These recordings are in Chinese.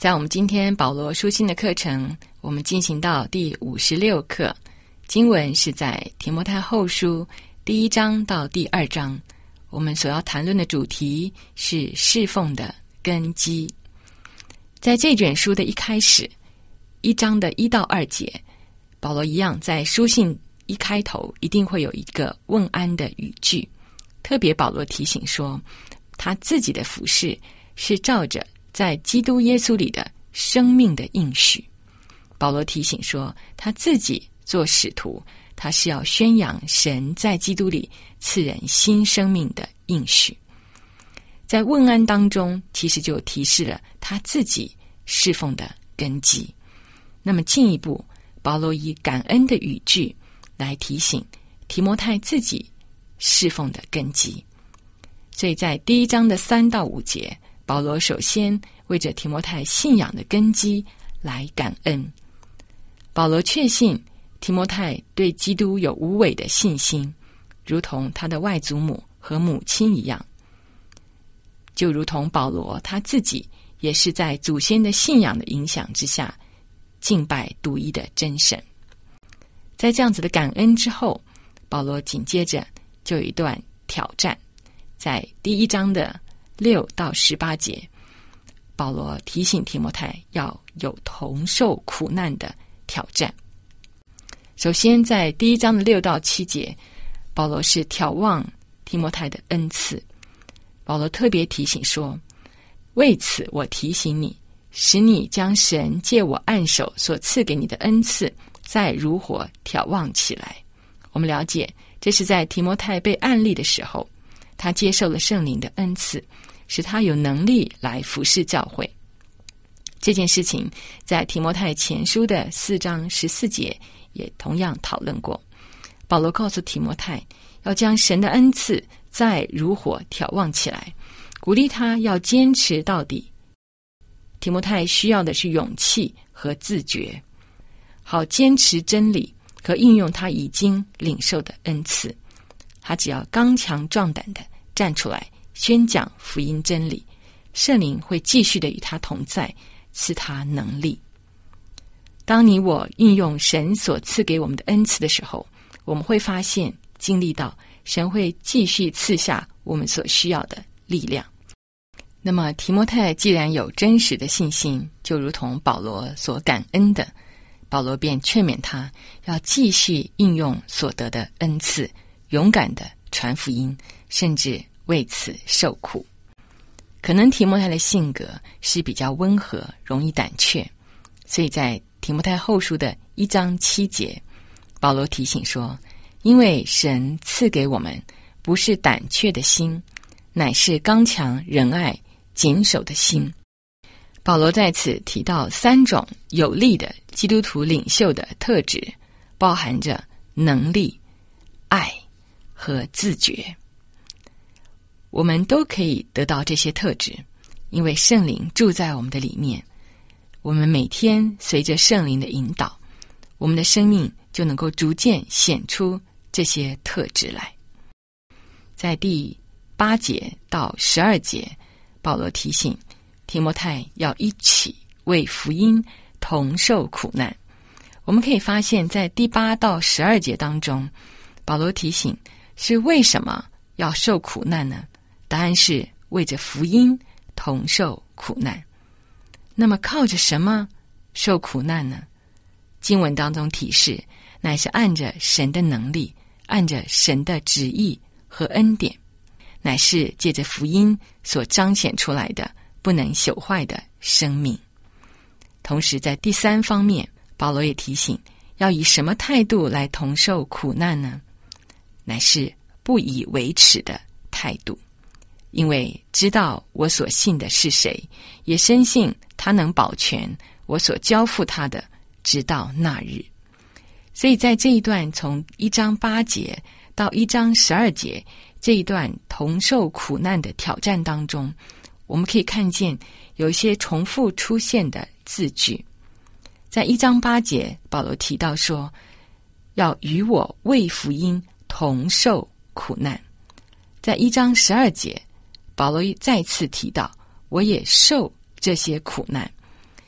在我们今天保罗书信的课程，我们进行到第56课，经文是在提摩太后书第1章到第2章。我们所要谈论的主题是侍奉的根基。在这卷书的一开始，1章的1到2节，保罗一样在书信一开头一定会有一个问安的语句，特别保罗提醒说，他自己的服事是照着在基督耶稣里的生命的应许。保罗提醒说，他自己做使徒，他是要宣扬神在基督里赐人新生命的应许。在问安当中，其实就提示了他自己侍奉的根基。那么进一步，保罗以感恩的语句来提醒提摩太自己侍奉的根基。所以在第1章的3到5节，保罗首先为着提摩太信仰的根基来感恩。保罗确信提摩太对基督有无伪的信心，如同他的外祖母和母亲一样，就如同保罗他自己也是在祖先的信仰的影响之下敬拜独一的真神。在这样子的感恩之后，保罗紧接着就有一段挑战。在第1章的6到18节，保罗提醒提摩太要有同受苦难的挑战。首先在第1章的6到7节，保罗是眺望提摩太的恩赐。保罗特别提醒说，为此我提醒你，使你将神借我按手所赐给你的恩赐再如火眺望起来。我们了解，这是在提摩太被按立的时候，他接受了圣灵的恩赐，使他有能力来服侍教会。这件事情在提摩太前书的4章14节也同样讨论过。保罗告诉提摩太，要将神的恩赐再如火眺望起来，鼓励他要坚持到底。提摩太需要的是勇气和自觉，好坚持真理和应用他已经领受的恩赐。他只要刚强壮胆的站出来宣讲福音真理，圣灵会继续的与他同在，赐他能力。当你我运用神所赐给我们的恩赐的时候，我们会发现经历到神会继续赐下我们所需要的力量。那么提摩太既然有真实的信心，就如同保罗所感恩的，保罗便劝勉他要继续应用所得的恩赐，勇敢的传福音，甚至为此受苦。可能提摩太的性格是比较温和，容易胆怯，所以在提摩太后书的1章7节，保罗提醒说，因为神赐给我们不是胆怯的心，乃是刚强仁爱谨守的心。保罗在此提到3种有力的基督徒领袖的特质，包含着能力、爱和自觉。我们都可以得到这些特质，因为圣灵住在我们的里面。我们每天随着圣灵的引导，我们的生命就能够逐渐显出这些特质来。在第8节到12节，保罗提醒提摩太要一起为福音同受苦难。我们可以发现，在第8到12节当中，保罗提醒是为什么要受苦难呢？答案是为着福音同受苦难。那么靠着什么受苦难呢？经文当中提示，乃是按着神的能力，按着神的旨意和恩典，乃是借着福音所彰显出来的不能朽坏的生命。同时在第3方面，保罗也提醒要以什么态度来同受苦难呢？乃是不以为耻的态度，因为知道我所信的是谁，也深信他能保全我所交付他的，直到那日。所以在这一段从1章8节到1章12节这一段同受苦难的挑战当中，我们可以看见有一些重复出现的字句。在1章8节，保罗提到说，要与我为福音同受苦难。在1章12节，保罗再次提到，我也受这些苦难。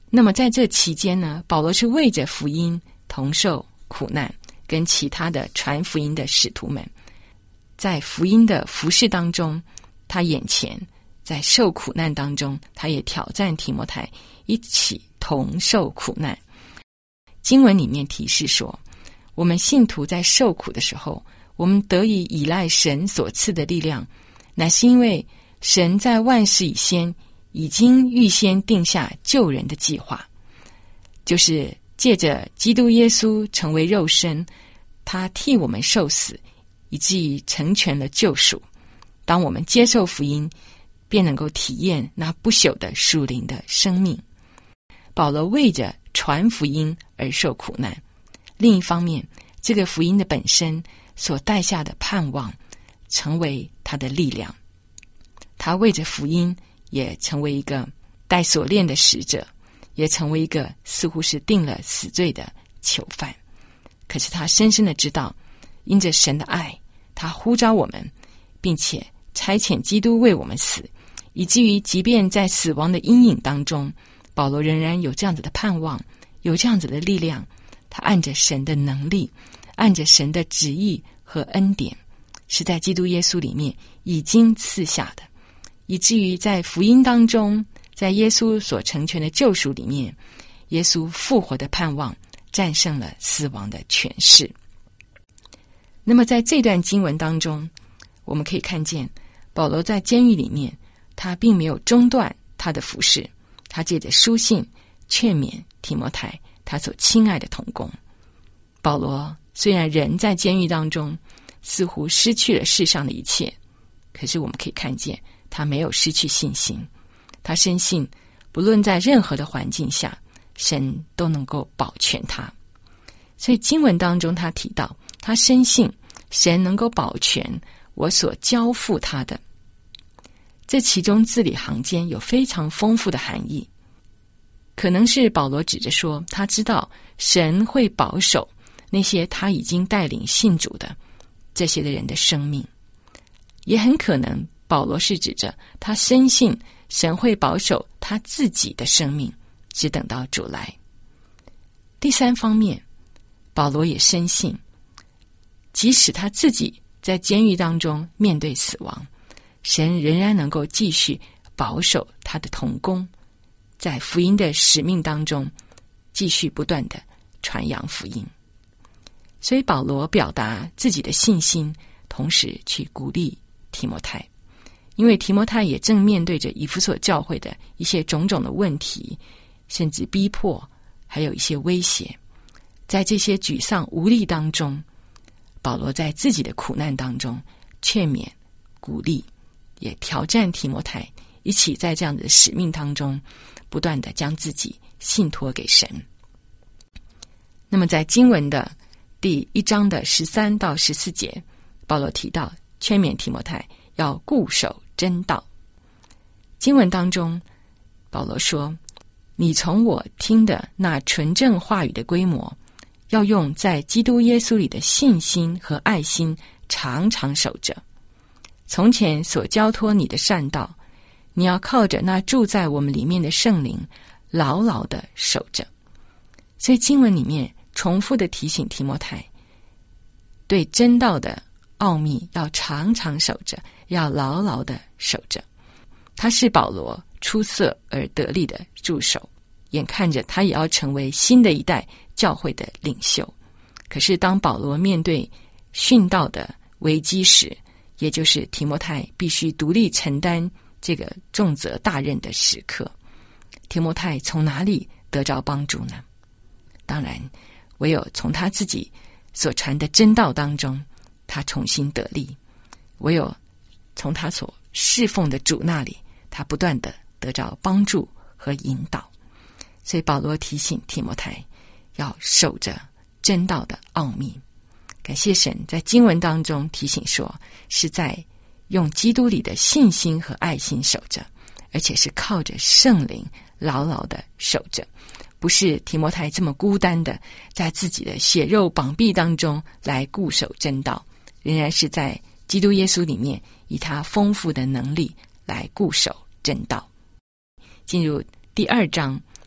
那么在这期间呢，保罗是为着福音同受苦难，跟其他的传福音的使徒们，在福音的服事当中，他眼前在受苦难当中，他也挑战提摩太一起同受苦难。经文里面提示说，我们信徒在受苦的时候，我们得以依赖神所赐的力量，乃是因为神在万事以先已经预先定下救人的计划，就是借着基督耶稣成为肉身，他替我们受死，以至于成全了救赎。当我们接受福音，便能够体验那不朽的属灵的生命。保罗为着传福音而受苦难，另一方面，这个福音的本身所带下的盼望成为他的力量。他为着福音也成为一个带锁链的使者，也成为一个似乎是定了死罪的囚犯。可是他深深的知道，因着神的爱，他呼召我们，并且差遣基督为我们死，以至于即便在死亡的阴影当中，保罗仍然有这样子的盼望，有这样子的力量。他按着神的能力，按着神的旨意和恩典，是在基督耶稣里面已经赐下的，以至于在福音当中，在耶稣所成全的救赎里面，耶稣复活的盼望战胜了死亡的权势。那么在这段经文当中，我们可以看见保罗在监狱里面，他并没有中断他的服事，他借着书信劝勉提摩太，他所亲爱的同工。保罗虽然人在监狱当中似乎失去了世上的一切，可是我们可以看见他没有失去信心。他深信不论在任何的环境下，神都能够保全他。所以经文当中他提到，他深信神能够保全我所交付他的。这其中字里行间有非常丰富的含义，可能是保罗指着说，他知道神会保守那些他已经带领信主的这些的人的生命，也很可能保罗是指着他深信神会保守他自己的生命，只等到主来。第三方面，保罗也深信，即使他自己在监狱当中面对死亡，神仍然能够继续保守他的同工，在福音的使命当中继续不断的传扬福音。所以保罗表达自己的信心，同时去鼓励提摩太，因为提摩太也正面对着以弗所教会的一些种种的问题，甚至逼迫，还有一些威胁。在这些沮丧无力当中，保罗在自己的苦难当中劝勉鼓励，也挑战提摩太，一起在这样的使命当中不断的将自己信托给神。那么在经文的第1章的13到14节，保罗提到劝勉提摩太要固守真道。经文当中保罗说，你从我听的那纯正话语的规模，要用在基督耶稣里的信心和爱心常常守着。从前所交托你的善道，你要靠着那住在我们里面的圣灵牢牢地守着。所以经文里面重复地提醒提摩太，对真道的奥秘要常常守着，要牢牢地守着。他是保罗出色而得力的助手，眼看着他也要成为新的一代教会的领袖。可是当保罗面对殉道的危机时，也就是提摩太必须独立承担这个重责大任的时刻，提摩太从哪里得着帮助呢？当然唯有从他自己所传的真道当中，他重新得力；唯有从他所侍奉的主那里，他不断的得着帮助和引导。所以保罗提醒提摩太要守着真道的奥秘。感谢神在经文当中提醒说，是在用基督里的信心和爱心守着，而且是靠着圣灵牢牢的守着，不是提摩太这么孤单的在自己的血肉绑臂当中来固守真道，仍然是在基督耶稣里面以他丰富的能力来固守真道。进入第2章，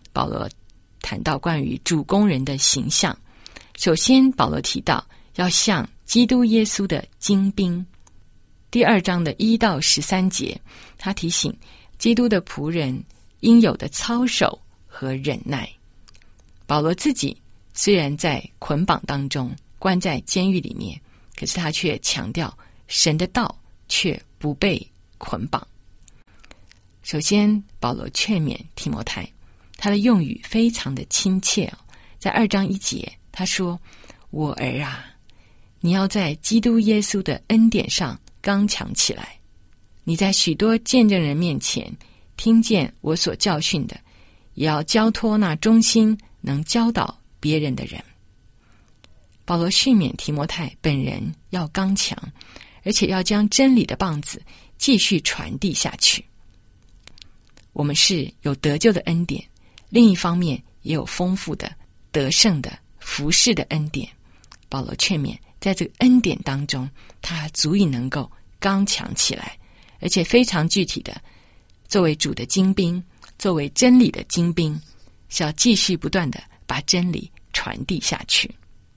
保罗谈到关于主工人的形象。首先保罗提到要像基督耶稣的精兵。第2章的1到13节，他提醒基督的仆人应有的操守和忍耐。保罗自己虽然在捆绑当中，关在监狱里面，可是他却强调神的道却不被捆绑。首先保罗劝勉提摩太，他的用语非常的亲切在2章1节他说，我儿啊，你要在基督耶稣的恩典上刚强起来，你在许多见证人面前听见我所教训的，也要交托那忠心能教导别人的人。保罗训勉提摩太本人要刚强，而且要将真理的棒子继续传递下去。我们是有得救的恩典，另一方面也有丰富的得胜的服事的恩典。保罗劝勉在这个恩典当中，他足以能够刚强起来，而且非常具体的，作为主的精兵，作为真理的精兵，是要继续不断的把真理传递下去。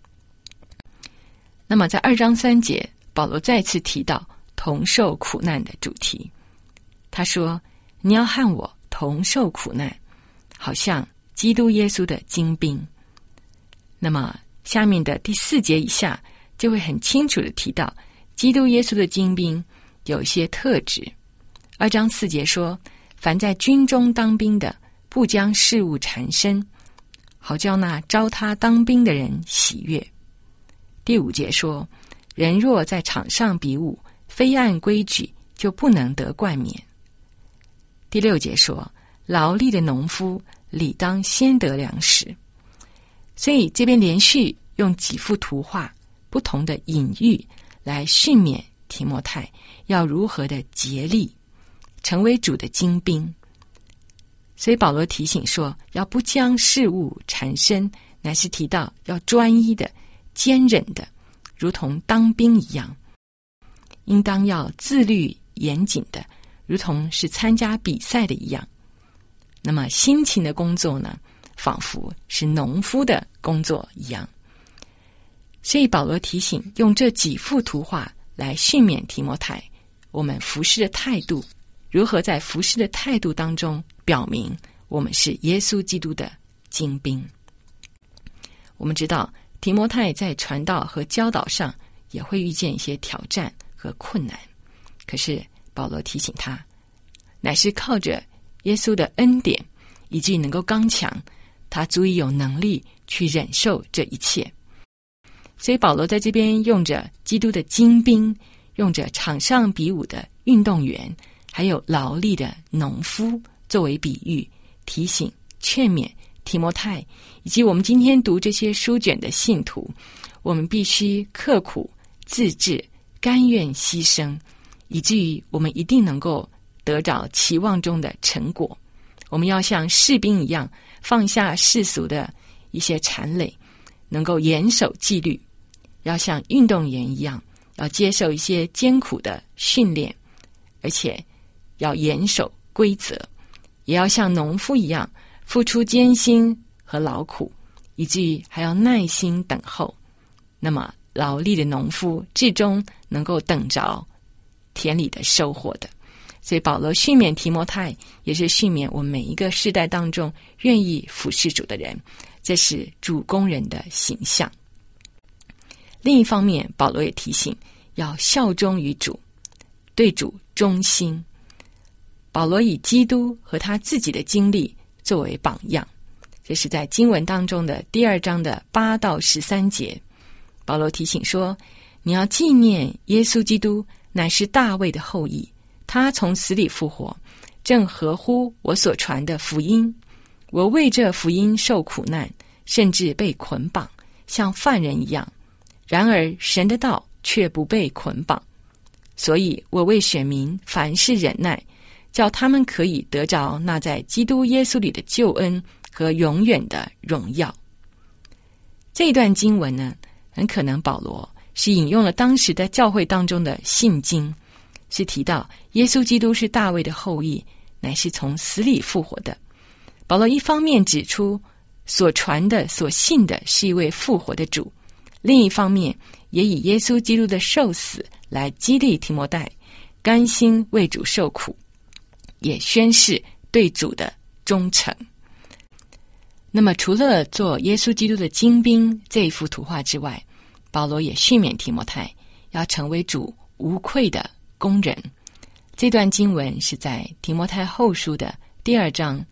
那么在2章3节，保罗再次提到同受苦难的主题。他说，你要和我同受苦难，好像基督耶稣的精兵。那么下面的第4节以下就会很清楚的提到基督耶稣的精兵有一些特质。2章4节说，凡在军中当兵的，不将事务缠身，好叫那招他当兵的人喜悦。第5节说，人若在场上比武，非按规矩，就不能得冠冕。第6节说，劳力的农夫理当先得粮食。所以这边连续用几幅图画，不同的隐喻来训勉提摩太要如何的竭力成为主的精兵。所以保罗提醒说，要不将事物缠身，乃是提到要专一的、坚忍的，如同当兵一样，应当要自律严谨的，如同是参加比赛的一样。那么辛勤的工作呢，仿佛是农夫的工作一样。所以保罗提醒用这几幅图画来训勉提摩太，我们服事的态度，如何在服事的态度当中表明我们是耶稣基督的精兵。我们知道提摩太在传道和教导上也会遇见一些挑战和困难，可是保罗提醒他，乃是靠着耶稣的恩典，以及能够刚强，他足以有能力去忍受这一切。所以保罗在这边用着基督的精兵，用着场上比武的运动员，还有劳力的农夫作为比喻，提醒劝勉提摩太以及我们今天读这些书卷的信徒，我们必须刻苦自制，甘愿牺牲，以至于我们一定能够得着期望中的成果。我们要像士兵一样，放下世俗的一些缠累，能够严守纪律，要像运动员一样，要接受一些艰苦的训练，而且要严守规则，也要像农夫一样付出艰辛和劳苦，以至于还要耐心等候。那么劳力的农夫至终能够等着田里的收获的。所以保罗训勉提摩太，也是训勉我们每一个世代当中愿意服侍主的人，这是主工人的形象。另一方面，保罗也提醒要效忠于主，对主忠心。保罗以基督和他自己的经历作为榜样，这是在经文当中的第2章的8到13节。保罗提醒说，你要纪念耶稣基督乃是大卫的后裔，他从死里复活，正合乎我所传的福音。我为这福音受苦难，甚至被捆绑，像犯人一样。然而神的道却不被捆绑，所以我为选民凡事忍耐，叫他们可以得着那在基督耶稣里的救恩和永远的荣耀。这一段经文呢，很可能保罗是引用了当时的教会当中的信经，是提到耶稣基督是大卫的后裔，乃是从死里复活的。 保罗一方面指出所传的、所信的是一位复活的主，另一方面也以耶稣基督的受死来激励提摩太甘心为主受苦，也宣示对主的忠诚。那么除了做耶稣基督的精兵这一幅图画之外，保罗也训勉提摩太要成为主无愧的工人。这段经文是在提摩太后书的第2章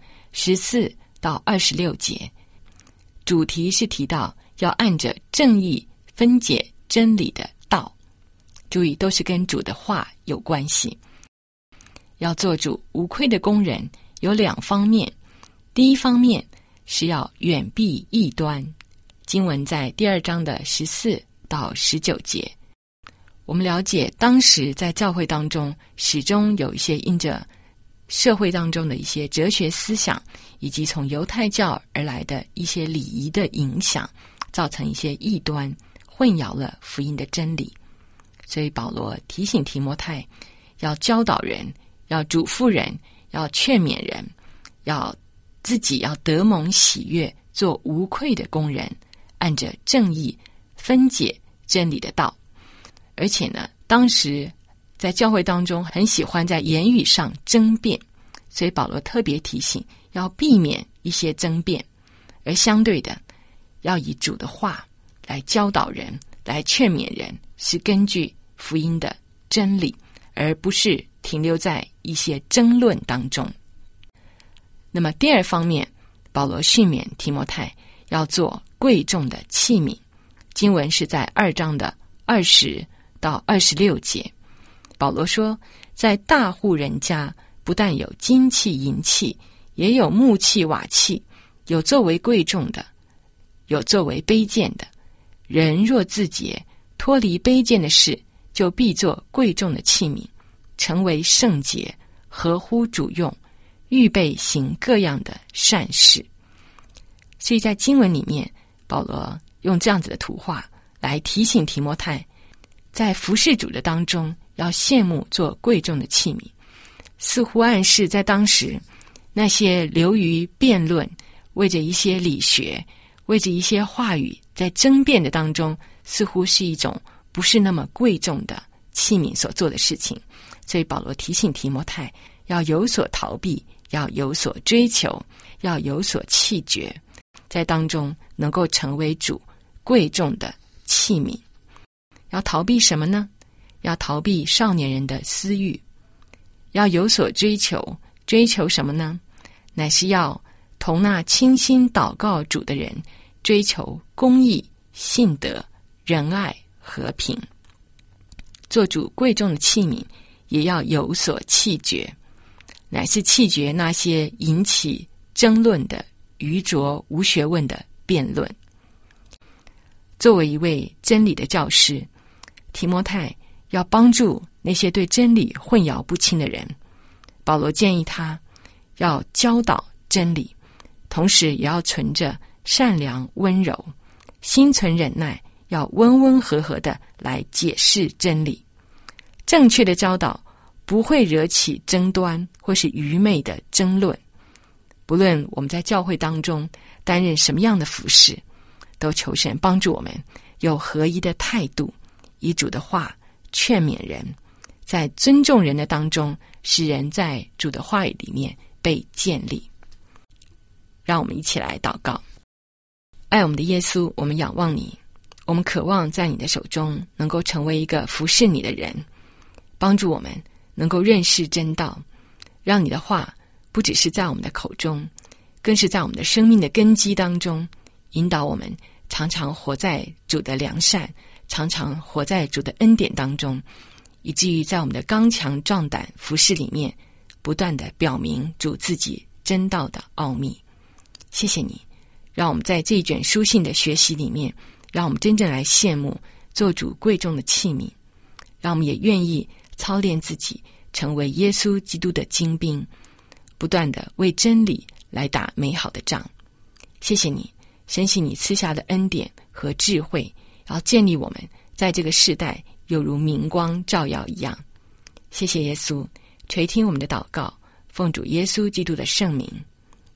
14到26节，主题是提到要按着正义分解真理的道，注意都是跟主的话有关系。要做主无愧的工人有2方面，第一方面是要远避异端，经文在第2章的14到19节。我们了解当时在教会当中始终有一些因着社会当中的一些哲学思想以及从犹太教而来的一些礼仪的影响，造成一些异端，混淆了福音的真理。所以保罗提醒提摩太要教导人，要嘱咐人，要劝勉人，要自己要得蒙喜悦，做无愧的工人，按着正义分解真理的道。而且呢，当时在教会当中很喜欢在言语上争辩，所以保罗特别提醒要避免一些争辩，而相对的要以主的话来教导人，来劝勉人，是根据福音的真理，而不是停留在一些争论当中。那么第2方面，保罗训勉提摩太要做贵重的器皿，经文是在2章的20到26节。保罗说，在大户人家不但有金器银器，也有木器瓦器，有作为贵重的，有作为卑贱的。人若自洁，脱离卑贱的事，就必作贵重的器皿，成为圣洁，合乎主用，预备行各样的善事。所以在经文里面，保罗用这样子的图画来提醒提摩太，在服事主的当中要羡慕做贵重的器皿，似乎暗示在当时那些流于辩论，为着一些理学，为着一些话语在争辩的当中，似乎是一种不是那么贵重的器皿所做的事情。所以保罗提醒提摩太要有所逃避，要有所追求，要有所弃绝，在当中能够成为主贵重的器皿。要逃避什么呢？要逃避少年人的私欲。要有所追求，追求什么呢？乃是要同那倾心祷告主的人，追求公义、信德、仁爱、和平。做主贵重的器皿，也要有所弃绝，乃是弃绝那些引起争论的愚拙无学问的辩论。作为一位真理的教师，提摩太要帮助那些对真理混淆不清的人。保罗建议他要教导真理，同时也要存着善良温柔，心存忍耐，要温温和和的来解释真理。正确的教导不会惹起争端或是愚昧的争论。不论我们在教会当中担任什么样的服事，都求神帮助我们有合一的态度，以主的话劝勉人，在尊重人的当中，使人在主的话语里面被建立。让我们一起来祷告。爱我们的耶稣，我们仰望你，我们渴望在你的手中能够成为一个服侍你的人，帮助我们能够认识真道，让你的话不只是在我们的口中，更是在我们的生命的根基当中，引导我们常常活在主的良善，常常活在主的恩典当中，以至于在我们的刚强壮胆服事里面，不断地表明主自己真道的奥秘。谢谢你，让我们在这一卷书信的学习里面，让我们真正来羡慕做主贵重的器皿，让我们也愿意操练自己，成为耶稣基督的精兵，不断地为真理来打美好的仗。谢谢你，深信你赐下的恩典和智慧，要建立我们在这个世代犹如明光照耀一样。谢谢耶稣，垂听我们的祷告，奉主耶稣基督的圣名，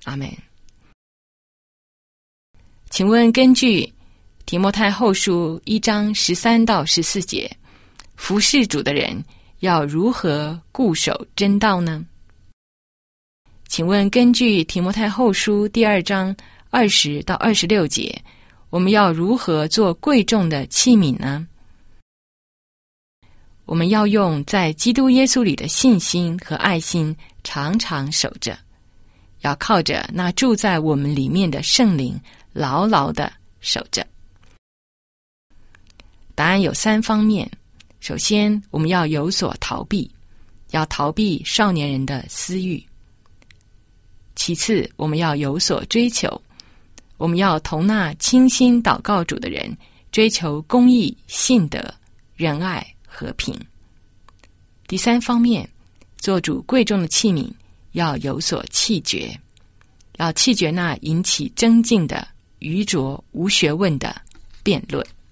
阿们。请问根据提摩太后书1章13到14节，服事主的人要如何固守真道呢？请问根据提摩太后书第2章20到26节，我们要如何做贵重的器皿呢？我们要用在基督耶稣里的信心和爱心常常守着，要靠着那住在我们里面的圣灵牢牢地守着。答案有3方面。首先，我们要有所逃避，要逃避少年人的私欲。其次，我们要有所追求，我们要同那倾心祷告主的人追求公义、信德、仁爱、和平。第3方面，做主贵重的器皿，要有所弃绝，要弃绝那引起争竞的愚拙无学问的辩论。